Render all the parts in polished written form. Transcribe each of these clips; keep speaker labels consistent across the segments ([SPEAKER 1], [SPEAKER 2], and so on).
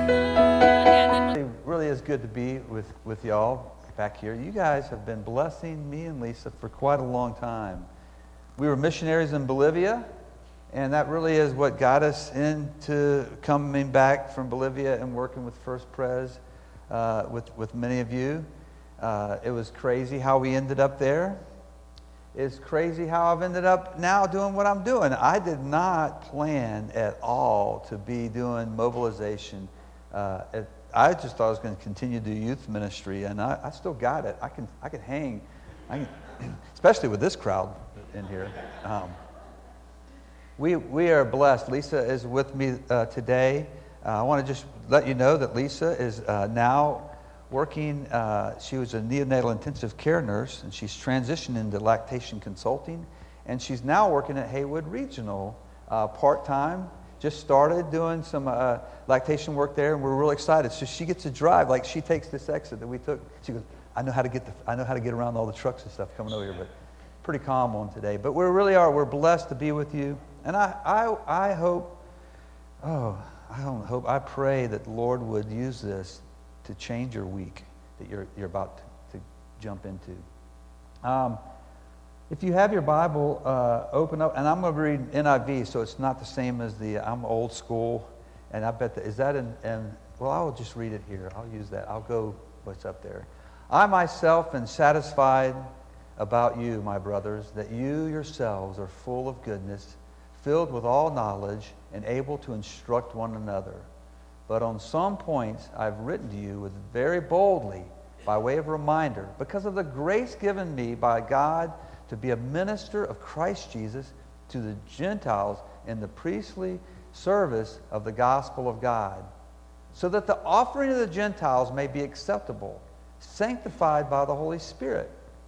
[SPEAKER 1] It really is good to be with y'all back here. You guys have been blessing me and Lisa for quite a long time. We were missionaries in Bolivia, and that really is what got us into coming back from Bolivia and working with First Pres with many of you. It was crazy how we ended up there. It's crazy how I've ended up now doing what I'm doing. I did not plan at all to be doing mobilization. I just thought I was going to continue to do youth ministry, and I still got it. I can hang, especially with this crowd in here. We are blessed. Lisa is with me today. I want to just let you know that Lisa is now working. She was a neonatal intensive care nurse, and she's transitioned into lactation consulting, and she's now working at Haywood Regional part-time. Just started doing some lactation work there, and we're really excited. So she gets to drive. Like, she takes this exit that we took. She goes, I know how to get around all the trucks and stuff coming over here, but pretty calm one today. But we really are. We're blessed to be with you, and I hope. I pray that the Lord would use this to change your week that you're about to jump into. If you have your Bible, open up, and I'm going to read NIV, so it's not the same as I'm old school, and I bet is that well, I'll just read it here. I'll use that. I'll go what's up there. I myself am satisfied about you, my brothers, that you yourselves are full of goodness, filled with all knowledge, and able to instruct one another. But on some points I've written to you very boldly by way of reminder, because of the grace given me by God to be a minister of Christ Jesus to the Gentiles in the priestly service of the gospel of God, so that the offering of the Gentiles may be acceptable, sanctified by the Holy Spirit.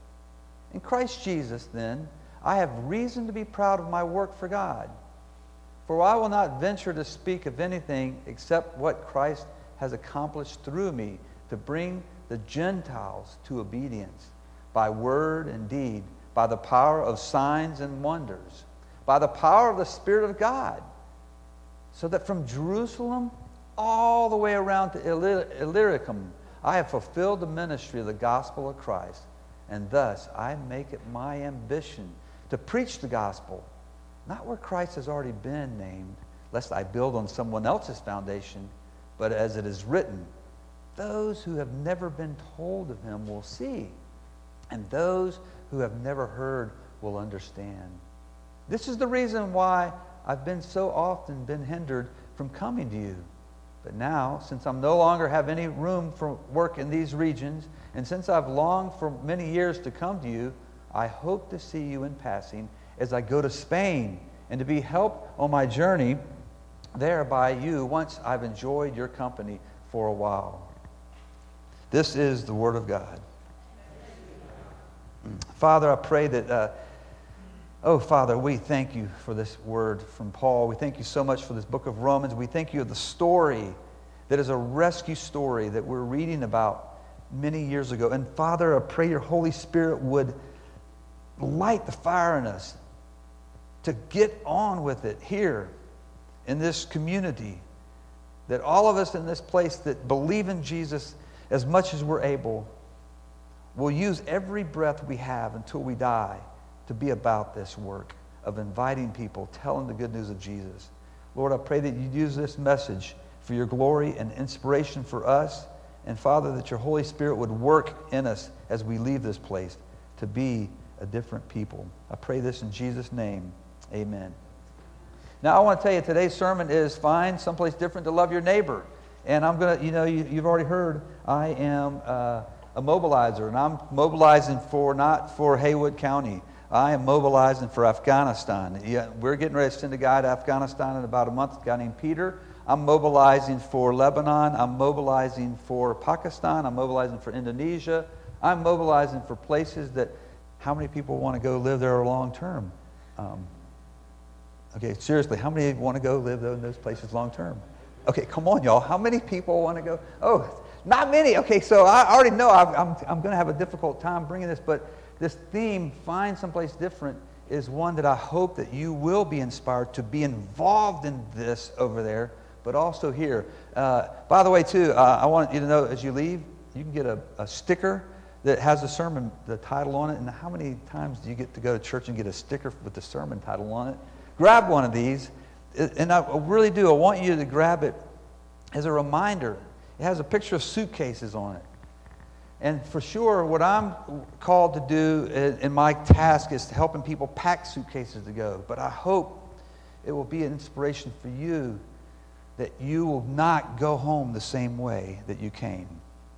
[SPEAKER 1] In Christ Jesus, then, I have reason to be proud of my work for God. For I will not venture to speak of anything except what Christ has accomplished through me to bring the Gentiles to obedience by word and deed, by the power of signs and wonders, by the power of the Spirit of God, so that from Jerusalem all the way around to Illyricum, I have fulfilled the ministry of the gospel of Christ, and thus I make it my ambition to preach the gospel, not where Christ has already been named, lest I build on someone else's foundation, but as it is written, those who have never been told of him will see, and those who have never heard will understand. This is the reason why I've been so often been hindered from coming to you. But now, since I'm no longer have any room for work in these regions, and since I've longed for many years to come to you, I hope to see you in passing as I go to Spain, and to be helped on my journey there by you once I've enjoyed your company for a while. This is the Word of God. Father, I pray that, Father, we thank you for this word from Paul. We thank you so much for this book of Romans. We thank you of the story that is a rescue story that we're reading about many years ago. And Father, I pray your Holy Spirit would light the fire in us to get on with it here in this community, that all of us in this place that believe in Jesus as much as we're able will use every breath we have until we die to be about this work of inviting people, telling the good news of Jesus. Lord, I pray that you use this message for your glory and inspiration for us, and Father, that your Holy Spirit would work in us as we leave this place to be a different people. I pray this in Jesus' name. Amen. Now, I want to tell you, today's sermon is find someplace different to love your neighbor. And I'm going to, you've already heard, I am a mobilizer, and I'm mobilizing not for Haywood County. I am mobilizing for Afghanistan. We're getting ready to send a guy to Afghanistan in about a month, a guy named Peter. I'm mobilizing for Lebanon. I'm mobilizing for Pakistan. I'm mobilizing for Indonesia. I'm mobilizing for places that, how many people want to go live there long term? Okay, seriously, how many want to go live in those places long term? Okay, come on, y'all. How many people want to go? Oh, not many. Okay, so I already know I'm going to have a difficult time bringing this, but this theme, find someplace different, is one that I hope that you will be inspired to be involved in this over there, but also here. By the way, too, I want you to know as you leave, you can get a sticker that has a sermon, the title on it. And how many times do you get to go to church and get a sticker with the sermon title on it? Grab one of these. And I really do. I want you to grab it as a reminder. It has a picture of suitcases on it. And for sure, what I'm called to do in my task is helping people pack suitcases to go. But I hope it will be an inspiration for you that you will not go home the same way that you came.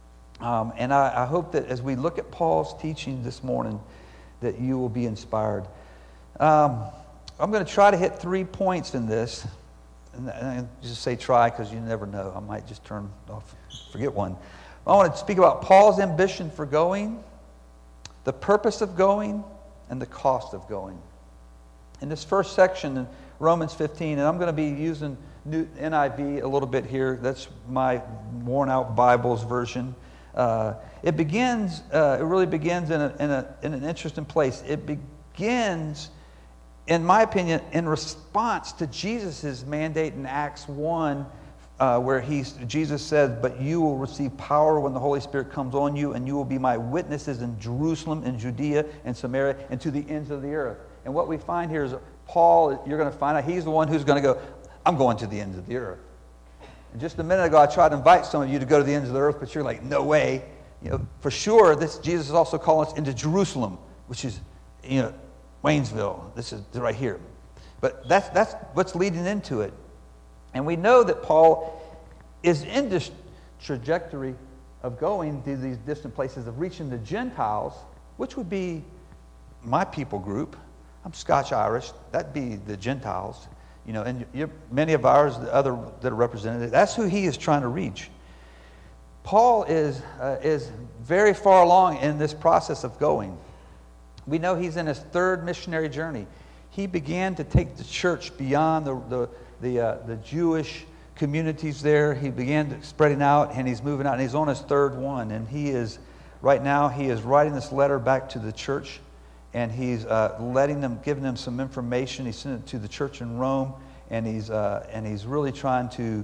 [SPEAKER 1] And I hope that as we look at Paul's teaching this morning, that you will be inspired. I'm going to try to hit 3 points in this. And I just say try because you never know. I might just turn off, forget one. I want to speak about Paul's ambition for going, the purpose of going, and the cost of going. In this first section in Romans 15, and I'm going to be using New NIV a little bit here. That's my worn-out Bible's version. It really begins in an interesting place. It begins, in my opinion, in response to Jesus' mandate in Acts 1, where Jesus said, "But you will receive power when the Holy Spirit comes on you, and you will be my witnesses in Jerusalem, in Judea, and Samaria, and to the ends of the earth." And what we find here is Paul, you're going to find out, he's the one who's going to go, "I'm going to the ends of the earth." And just a minute ago, I tried to invite some of you to go to the ends of the earth, but you're like, no way. For sure, Jesus is also calling us into Jerusalem, which is, Waynesville. This is right here. But that's what's leading into it. And we know that Paul is in this trajectory of going to these distant places, of reaching the Gentiles, which would be my people group. I'm Scotch-Irish. That'd be the Gentiles. And many of ours, the other that are represented, that's who he is trying to reach. Paul is very far along in this process of going. We know he's in his third missionary journey. He began to take the church beyond the Jewish communities there. He began spreading out, and he's moving out, and he's on his third one. And right now, he is writing this letter back to the church, and he's giving them some information. He sent it to the church in Rome, and he's really trying to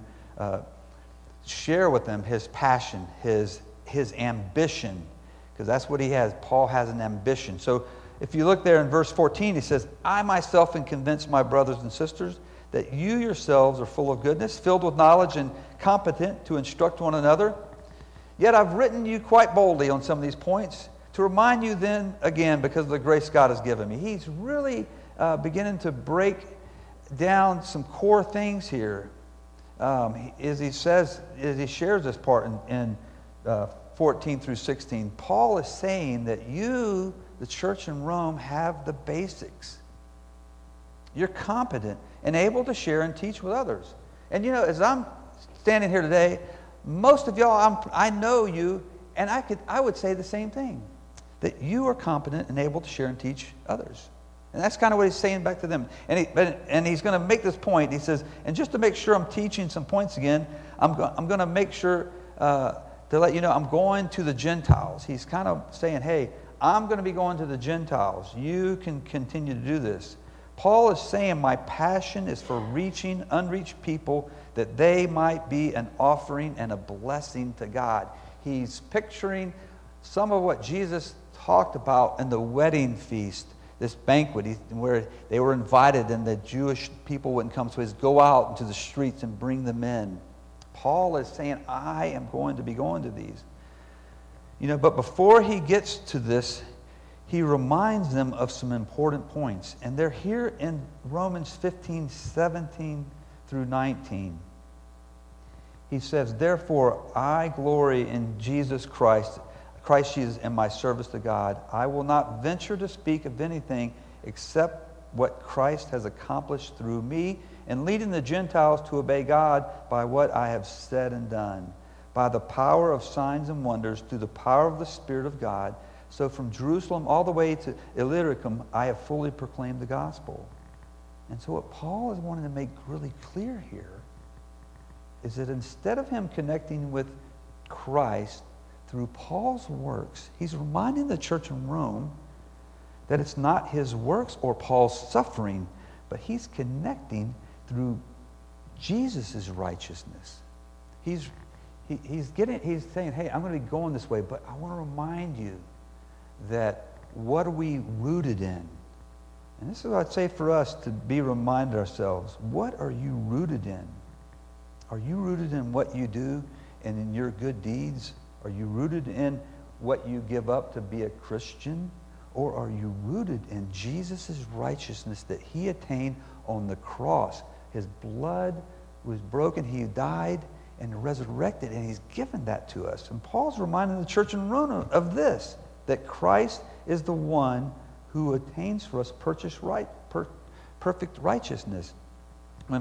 [SPEAKER 1] share with them his passion, his ambition, because that's what he has. Paul has an ambition. So if you look there in verse 14, he says, "I myself am convinced, my brothers and sisters, that you yourselves are full of goodness, filled with knowledge, and competent to instruct one another. Yet I've written you quite boldly on some of these points, to remind you then again, because of the grace God has given me." He's really beginning to break down some core things here. As he shares this part in 14 through 16, Paul is saying that you, the church in Rome, have the basics. You're competent and able to share and teach with others. And as I'm standing here today, most of y'all, I know you, and I would say the same thing. That you are competent and able to share and teach others. And that's kind of what he's saying back to them. And he's going to make this point. He says, and just to make sure I'm teaching some points again, I'm going to make sure to let you know I'm going to the Gentiles. He's kind of saying, hey, I'm going to be going to the Gentiles. You can continue to do this. Paul is saying my passion is for reaching unreached people, that they might be an offering and a blessing to God. He's picturing some of what Jesus talked about in the wedding feast, this banquet where they were invited and the Jewish people wouldn't come. So he's go out into the streets and bring them in. Paul is saying, I am going to be going to these. But before he gets to this, he reminds them of some important points. And they're here in Romans 15, 17 through 19. He says, "Therefore I glory in Christ Jesus, in my service to God. I will not venture to speak of anything except what Christ has accomplished through me in leading the Gentiles to obey God by what I have said and done, by the power of signs and wonders, through the power of the Spirit of God. So from Jerusalem all the way to Illyricum, I have fully proclaimed the gospel." And so what Paul is wanting to make really clear here is that instead of him connecting with Christ through Paul's works, he's reminding the church in Rome that it's not his works or Paul's suffering, but he's connecting through Jesus' righteousness. He's saying, hey, I'm going to be going this way, but I want to remind you that what are we rooted in? And this is what I'd say for us to be reminded ourselves. What are you rooted in? Are you rooted in what you do and in your good deeds? Are you rooted in what you give up to be a Christian? Or are you rooted in Jesus' righteousness that he attained on the cross? His blood was broken, he died and resurrected, and he's given that to us. And Paul's reminding the church in Rome of this, that Christ is the one who attains for us perfect righteousness. When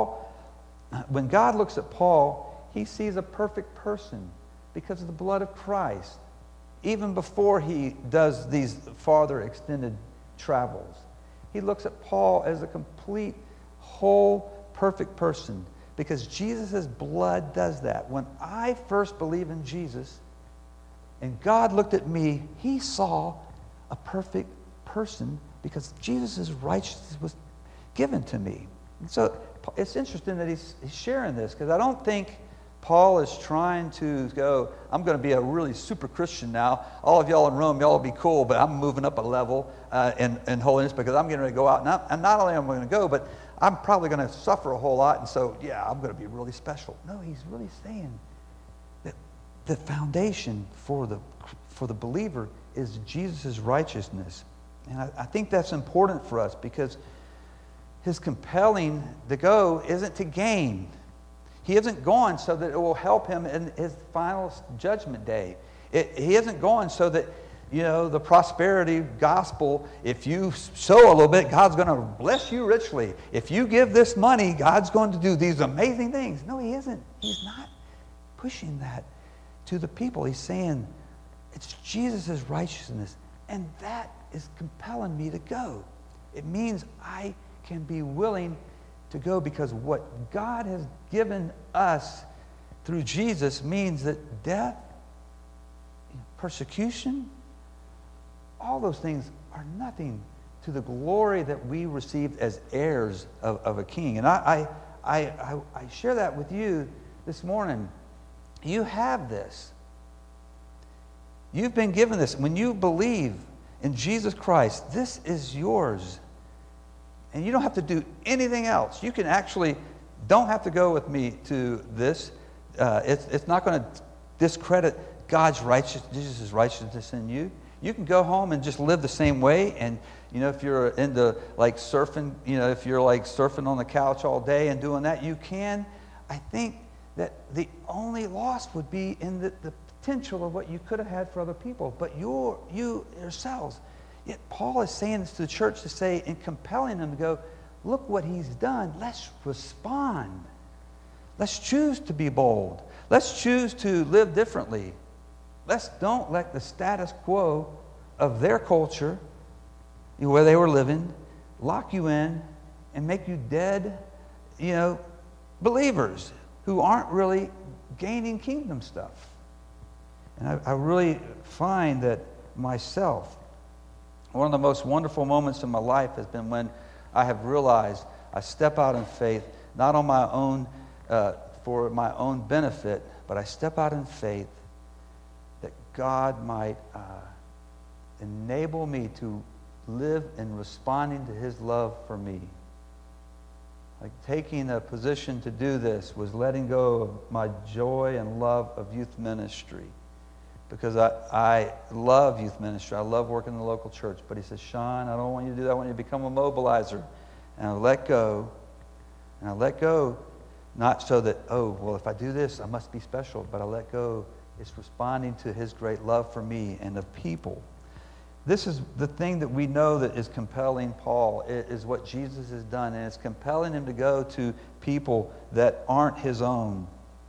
[SPEAKER 1] God looks at Paul, he sees a perfect person because of the blood of Christ. Even before he does these farther extended travels, he looks at Paul as a complete, whole, perfect person because Jesus' blood does that. When I first believed in Jesus and God looked at me, he saw a perfect person because Jesus' righteousness was given to me. And so it's interesting that he's sharing this because I don't think Paul is trying to go, I'm going to be a really super Christian now. All of y'all in Rome, y'all will be cool, but I'm moving up a level in holiness because I'm getting ready to go out. And not only am I going to go, but I'm probably going to suffer a whole lot. And so, yeah, I'm going to be really special. No, he's really saying that the foundation for the believer is Jesus' righteousness. And I think that's important for us because his compelling to go isn't to gain. He isn't going so that it will help him in his final judgment day. He isn't going so that, the prosperity gospel, if you sow a little bit, God's going to bless you richly. If you give this money, God's going to do these amazing things. No, he isn't. He's not pushing that to the people. He's saying it's Jesus' righteousness, and that is compelling me to go. It means I can be willing to go because what God has given us through Jesus means that death, persecution, all those things are nothing to the glory that we received as heirs of a king. And I share that with you this morning. You have this. You've been given this. When you believe in Jesus Christ, this is yours. And you don't have to do anything else. You can actually, don't have to go with me to this. It's not going to discredit God's righteousness, Jesus' righteousness in you. You can go home and just live the same way. And, if you're into like surfing, if you're like surfing on the couch all day and doing that, you can. I think that the only loss would be in the potential of what you could have had for other people. But you yourselves. Yet Paul is saying this to the church to say, and compelling them to go, look what he's done. Let's respond. Let's choose to be bold. Let's choose to live differently. Let's don't let the status quo of their culture, where they were living, lock you in and make you dead, believers who aren't really gaining kingdom stuff. And I really find that myself, one of the most wonderful moments in my life has been when I have realized I step out in faith, not on my own, for my own benefit, but I step out in faith that God might enable me to live in responding to his love for me. Like taking a position to do this was letting go of my joy and love of youth ministry. Because I love youth ministry. I love working in the local church. But he says, Sean, I don't want you to do that. I want you to become a mobilizer. And I let go. And I let go, not so that, if I do this, I must be special. But I let go. It's responding to his great love for me and the people. This is the thing that we know that is compelling Paul, is what Jesus has done. And it's compelling him to go to people that aren't his own.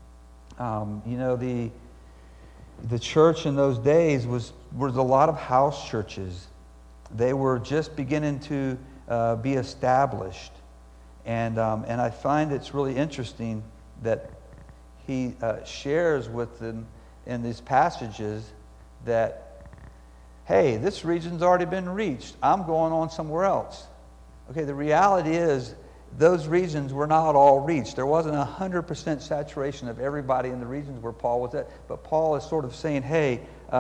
[SPEAKER 1] The church in those days was a lot of house churches. They were just beginning to be established. And I find it's really interesting that he shares with them in these passages that, hey, this region's already been reached. I'm going on somewhere else. Okay, the reality is those regions were not all reached. There wasn't 100% saturation of everybody in the regions where Paul was at. But Paul is sort of saying, hey,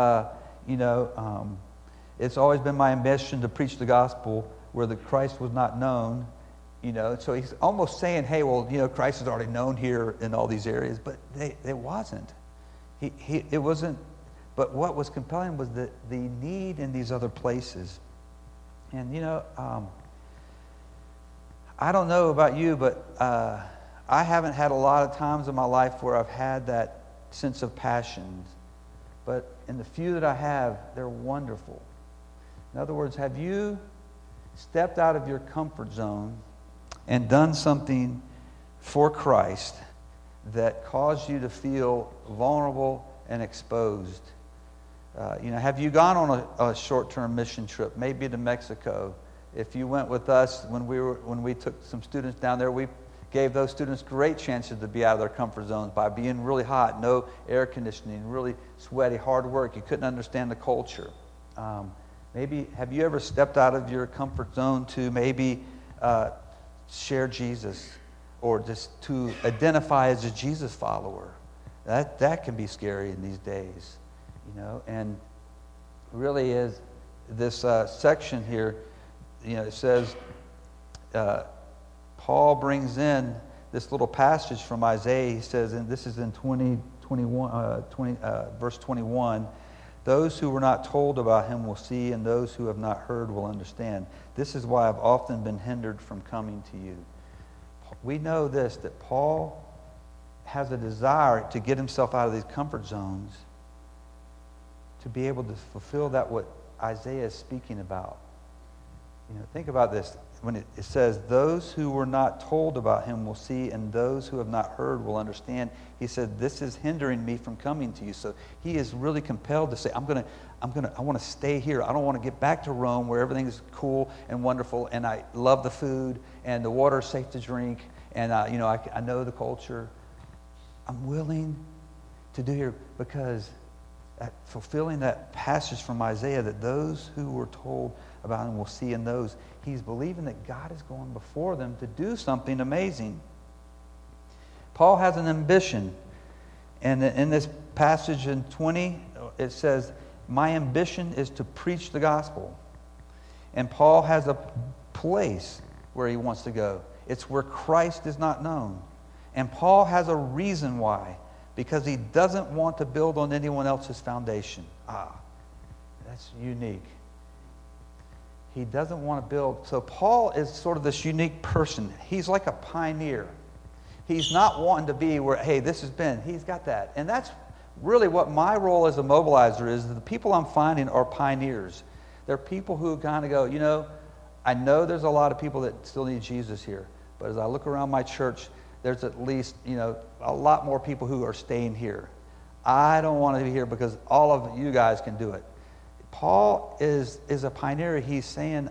[SPEAKER 1] it's always been my ambition to preach the gospel where the Christ was not known. So he's almost saying, hey, well, Christ is already known here in all these areas. But it wasn't. It wasn't. But what was compelling was the need in these other places. And, I don't know about you, but I haven't had a lot of times in my life where I've had that sense of passion. But in the few that I have, they're wonderful. In other words, have you stepped out of your comfort zone and done something for Christ that caused you to feel vulnerable and exposed? Have you gone on a short-term mission trip, maybe to Mexico? If you went with us when we took some students down there, we gave those students great chances to be out of their comfort zones by being really hot, no air conditioning, really sweaty, hard work. You couldn't understand the culture. Maybe have you ever stepped out of your comfort zone to maybe share Jesus, or just to identify as a Jesus follower? That can be scary in these days, and really is this section here. It says, Paul brings in this little passage from Isaiah. He says, and this is in verse 21, those who were not told about him will see, and those who have not heard will understand. This is why I've often been hindered from coming to you. We know this, that Paul has a desire to get himself out of these comfort zones to be able to fulfill that what Isaiah is speaking about. Think about this. When it says, those who were not told about him will see, and those who have not heard will understand. He said, this is hindering me from coming to you. So he is really compelled to say, I want to stay here. I don't want to get back to Rome where everything is cool and wonderful, and I love the food, and the water is safe to drink, and I know the culture. I'm willing to do here because fulfilling that passage from Isaiah, that those who were told about him will see, and those, he's believing that God is going before them to do something amazing. Paul has an ambition, and in this passage in 20, it says, my ambition is to preach the gospel. And Paul has a place where he wants to go. It's where Christ is not known. And Paul has a reason why, because he doesn't want to build on anyone else's foundation. That's unique. He doesn't want to build. So Paul is sort of this unique person. He's like a pioneer. He's not wanting to be where, hey, this has been. He's got that. And that's really what my role as a mobilizer is. The people I'm finding are pioneers. They're people who kind of go, I know there's a lot of people that still need Jesus here. But as I look around my church, there's at least, a lot more people who are staying here. I don't want to be here because all of you guys can do it. Paul is a pioneer. He's saying,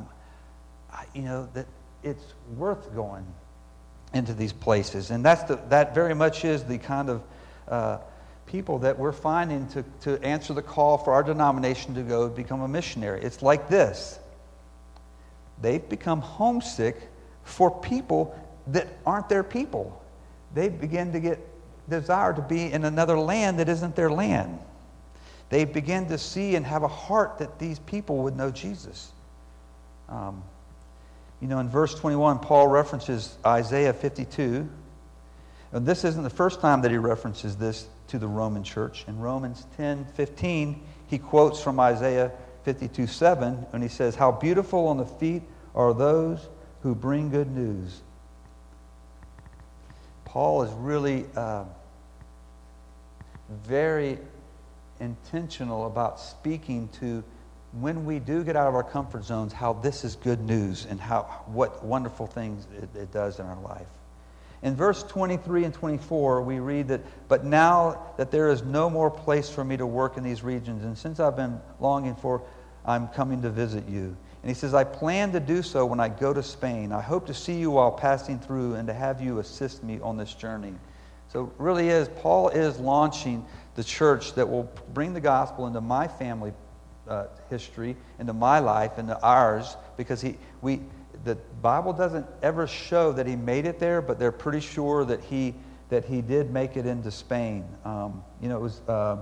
[SPEAKER 1] that it's worth going into these places. And that very much is the kind of people that we're finding to answer the call for our denomination to go become a missionary. It's like this. They've become homesick for people that aren't their people. They begin to get desire to be in another land that isn't their land. They begin to see and have a heart that these people would know Jesus. In verse 21, Paul references Isaiah 52. And this isn't the first time that he references this to the Roman church. In Romans 10:15, he quotes from Isaiah 52:7, and he says, how beautiful on the feet are those who bring good news. Paul is really very intentional about speaking to, when we do get out of our comfort zones, how this is good news and what wonderful things it does in our life. In verse 23 and 24, we read that, but now that there is no more place for me to work in these regions, and since I've been longing for, I'm coming to visit you. And he says, I plan to do so when I go to Spain. I hope to see you while passing through and to have you assist me on this journey. So it really is, Paul is launching the church that will bring the gospel into my family history, into my life, into ours, because the Bible doesn't ever show that he made it there, but they're pretty sure that he did make it into Spain. It was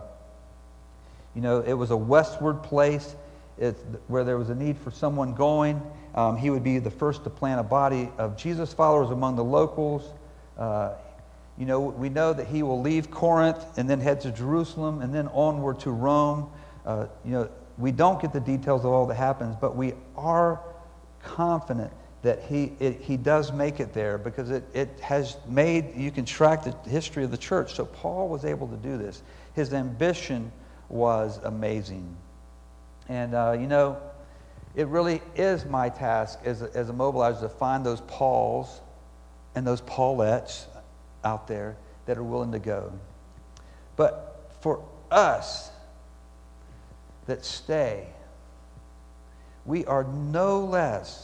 [SPEAKER 1] a westward place. Where there was a need for someone going. He would be the first to plant a body of Jesus followers among the locals. We know that he will leave Corinth and then head to Jerusalem and then onward to Rome. We don't get the details of all that happens, but we are confident that he does make it there, because it has made, you can track the history of the church. So Paul was able to do this. His ambition was amazing. And, it really is my task as a mobilizer to find those Pauls and those Paulettes out there that are willing to go. But for us that stay, we are no less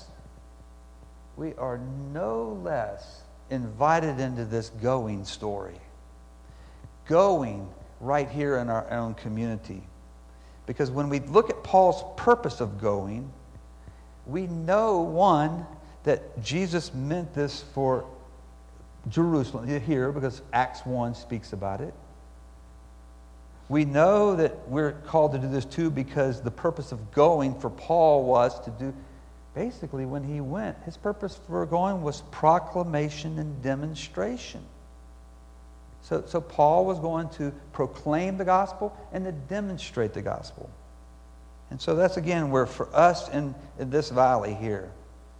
[SPEAKER 1] invited into this going story. Going right here in our own community. Because when we look at Paul's purpose of going, we know, one, that Jesus meant this for Jerusalem here, because Acts 1 speaks about it. We know that we're called to do this too, because the purpose of going for Paul was to do, basically when he went, his purpose for going was proclamation and demonstration. So Paul was going to proclaim the gospel and to demonstrate the gospel. And so that's, again, where for us in this valley here,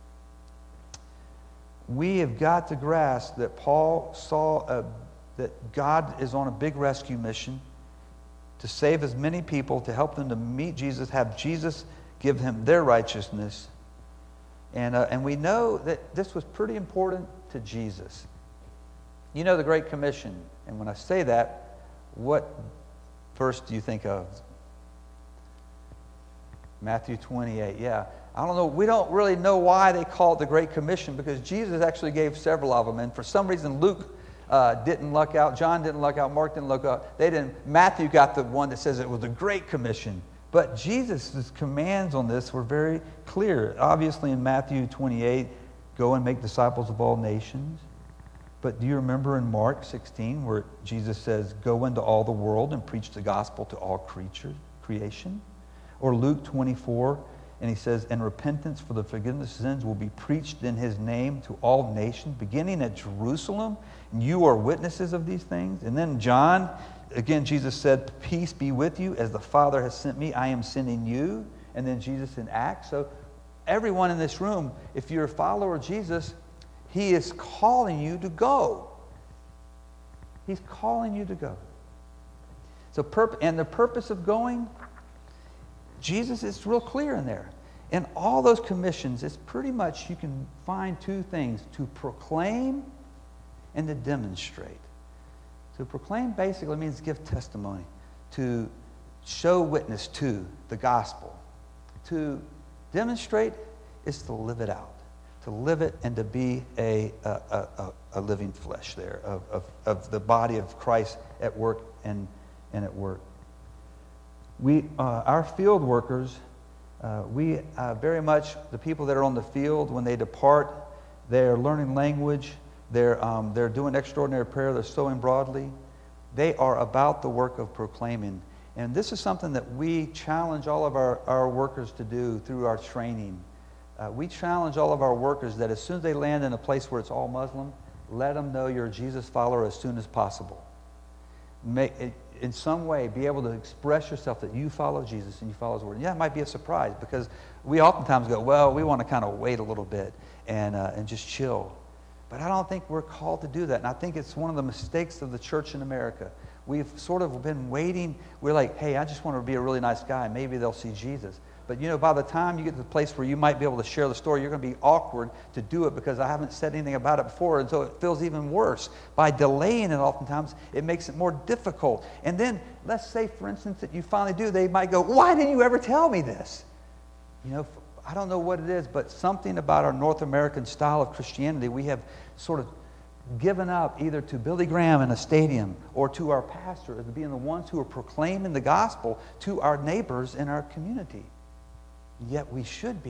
[SPEAKER 1] we have got to grasp that Paul saw that God is on a big rescue mission to save as many people, to help them to meet Jesus, have Jesus give them their righteousness. And we know that this was pretty important to Jesus. You know the Great Commission. And when I say that, what verse do you think of? Matthew 28, yeah. I don't know. We don't really know why they call it the Great Commission, because Jesus actually gave several of them. And for some reason, Luke didn't luck out. John didn't luck out. Mark didn't luck out. Matthew got the one that says it was the Great Commission. But Jesus' commands on this were very clear. Obviously, in Matthew 28, go and make disciples of all nations. But do you remember in Mark 16 where Jesus says, go into all the world and preach the gospel to all creation? Or Luke 24, and he says, and repentance for the forgiveness of sins will be preached in his name to all nations, beginning at Jerusalem. And you are witnesses of these things. And then John, again, Jesus said, peace be with you. As the Father has sent me, I am sending you. And then Jesus in Acts. So everyone in this room, if you're a follower of Jesus, he is calling you to go. He's calling you to go. And the purpose of going, Jesus is real clear in there. In all those commissions, it's pretty much, you can find two things: to proclaim and to demonstrate. To proclaim basically means give testimony, to show witness to the gospel. To demonstrate is to live it out. To live it and to be a living flesh there of the body of Christ at work and at work. Our field workers, we very much, the people that are on the field, when they depart, they're learning language, they're doing extraordinary prayer, they're sowing broadly. They are about the work of proclaiming. And this is something that we challenge all of our workers to do through our training. We challenge all of our workers that as soon as they land in a place where it's all Muslim, let them know you're a Jesus follower as soon as possible. In some way, be able to express yourself that you follow Jesus and you follow his word. And yeah, it might be a surprise, because we oftentimes go, well, we want to kind of wait a little bit and just chill. But I don't think we're called to do that. And I think it's one of the mistakes of the church in America. We've sort of been waiting. We're like, hey, I just want to be a really nice guy. Maybe they'll see Jesus. But, by the time you get to the place where you might be able to share the story, you're going to be awkward to do it, because I haven't said anything about it before, and so it feels even worse. By delaying it oftentimes, it makes it more difficult. And then, let's say, for instance, that you finally do, they might go, why didn't you ever tell me this? I don't know what it is, but something about our North American style of Christianity, we have sort of given up either to Billy Graham in a stadium or to our pastor as being the ones who are proclaiming the gospel to our neighbors in our community. Yet we should be.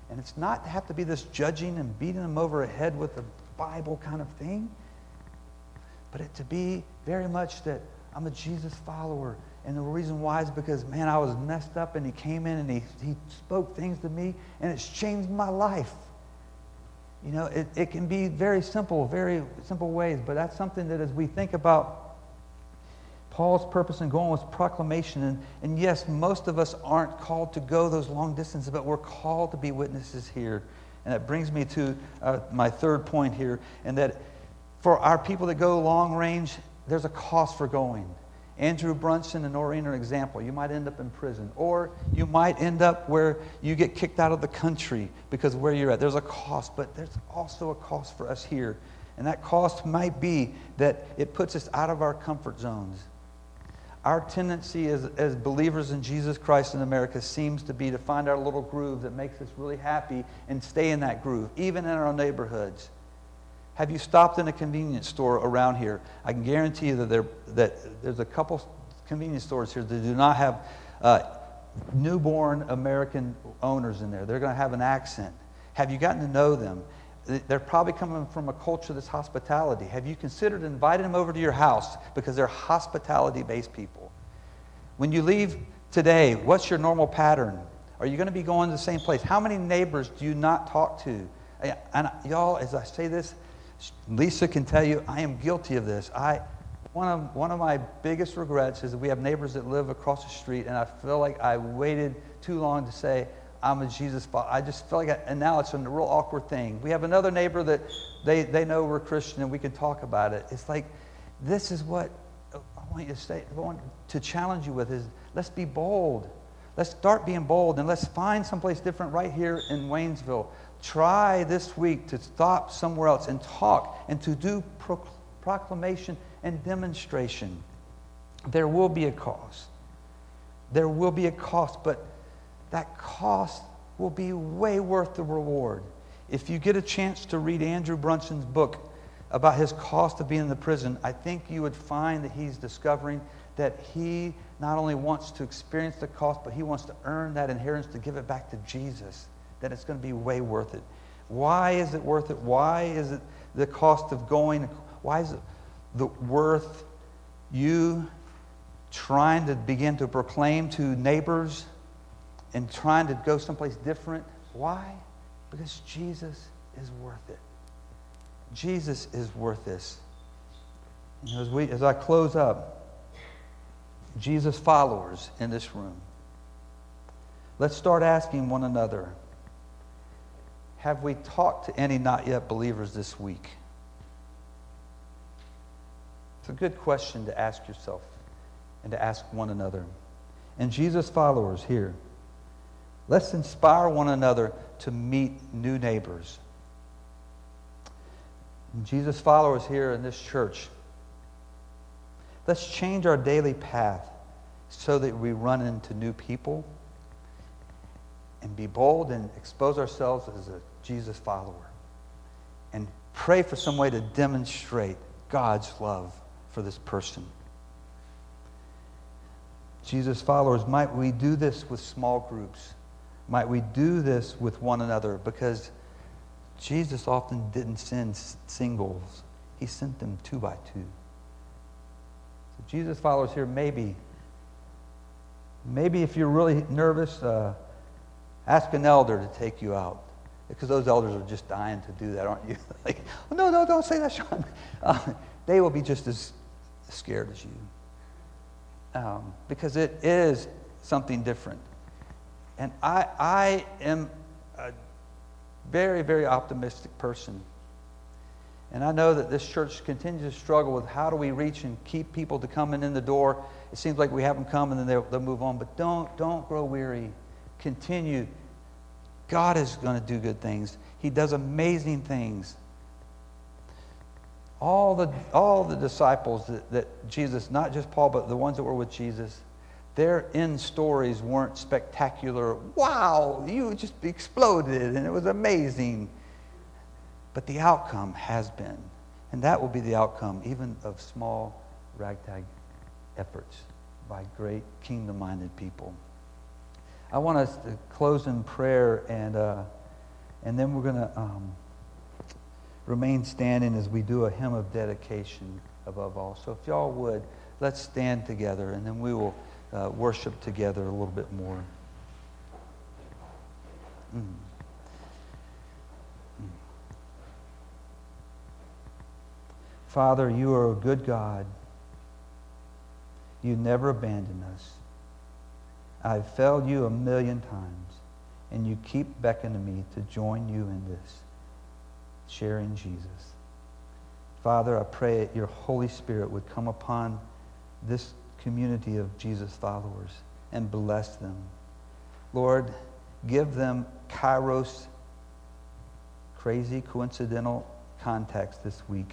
[SPEAKER 1] And it's not to have to be this judging and beating them over the head with the Bible kind of thing, but it to be very much that I'm a Jesus follower. And the reason why is because, man, I was messed up, and he came in and he spoke things to me, and it's changed my life. You know, it can be very simple ways, but that's something that as we think about Paul's purpose in going was proclamation. And yes, most of us aren't called to go those long distances, but we're called to be witnesses here. And that brings me to my third point here, and that for our people that go long range, there's a cost for going. Andrew Brunson and Noreen are an example. You might end up in prison, or you might end up where you get kicked out of the country because of where you're at. There's a cost, but there's also a cost for us here. And that cost might be that it puts us out of our comfort zones. Our tendency as believers in Jesus Christ in America seems to be to find our little groove that makes us really happy and stay in that groove, even in our neighborhoods. Have you stopped in a convenience store around here? I can guarantee you that there's a couple convenience stores here that do not have newborn American owners in there. They're going to have an accent. Have you gotten to know them? They're probably coming from a culture that's hospitality. Have you considered inviting them over to your house because they're hospitality-based people? When you leave today, what's your normal pattern? Are you going to be going to the same place? How many neighbors do you not talk to? And y'all, as I say this, Lisa can tell you I am guilty of this. One of my biggest regrets is that we have neighbors that live across the street, and I feel like I waited too long to say, I'm a Jesus follower. I just feel like, and now it's a real awkward thing. We have another neighbor that they know we're Christian and we can talk about it. It's like, this is what I want you to say, I want to challenge you with is, let's be bold. Let's start being bold, and let's find someplace different right here in Waynesville. Try this week to stop somewhere else and talk and to do proclamation and demonstration. There will be a cost. There will be a cost, but that cost will be way worth the reward. If you get a chance to read Andrew Brunson's book about his cost of being in the prison, I think you would find that he's discovering that he not only wants to experience the cost, but he wants to earn that inheritance to give it back to Jesus, that it's going to be way worth it. Why is it worth it? Why is it the cost of going? Why is it worth you trying to begin to proclaim to neighbors and trying to go someplace different? Why? Because Jesus is worth it. Jesus is worth this. You know, as I close up, Jesus followers in this room, let's start asking one another, have we talked to any not yet believers this week? It's a good question to ask yourself and to ask one another. And Jesus followers here, let's inspire one another to meet new neighbors. And Jesus followers here in this church, let's change our daily path so that we run into new people and be bold and expose ourselves as a Jesus follower and pray for some way to demonstrate God's love for this person. Jesus followers, might we do this with small groups? Might we do this with one another? Because Jesus often didn't send singles. He sent them 2 by 2. So Jesus followers here, maybe if you're really nervous, ask an elder to take you out. Because those elders are just dying to do that, aren't you? Like, oh, no, don't say that, Sean. They will be just as scared as you. Because it is something different. And I am a very, very optimistic person. And I know that this church continues to struggle with how do we reach and keep people to coming in the door. It seems like we have them come and then they'll move on. But don't grow weary. Continue. God is going to do good things. He does amazing things. All the disciples that Jesus, not just Paul, but the ones that were with Jesus, their end stories weren't spectacular. Wow, you just exploded and it was amazing. But the outcome has been, and that will be the outcome even of small ragtag efforts by great kingdom-minded people. I want us to close in prayer, and And then we're going to remain standing as we do a hymn of dedication above all. So if y'all would, let's stand together, and then we will worship together a little bit more. Father, you are a good God. You never abandon us. I've failed you 1,000,000 times, and you keep beckoning me to join you in this, sharing Jesus. Father, I pray that your Holy Spirit would come upon this community of Jesus followers and bless them. Lord, give them kairos, crazy, coincidental context this week.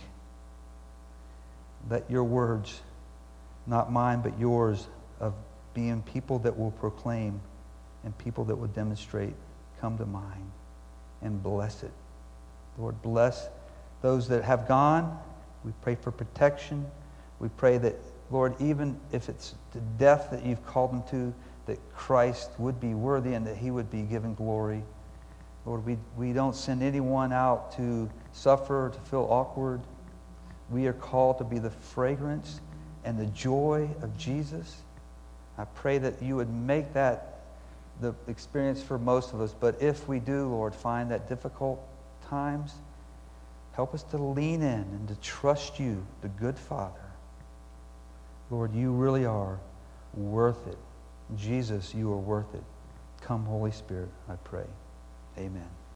[SPEAKER 1] Let your words, not mine but yours, of being people that will proclaim and people that will demonstrate, come to mind, and bless it. Lord, bless those that have gone. We pray for protection. We pray that, Lord, even if it's the death that you've called them to, that Christ would be worthy and that he would be given glory. Lord, we don't send anyone out to suffer or to feel awkward. We are called to be the fragrance and the joy of Jesus. I pray that you would make that the experience for most of us. But if we do, Lord, find that difficult times, help us to lean in and to trust you, the good Father. Lord, you really are worth it. Jesus, you are worth it. Come, Holy Spirit, I pray. Amen.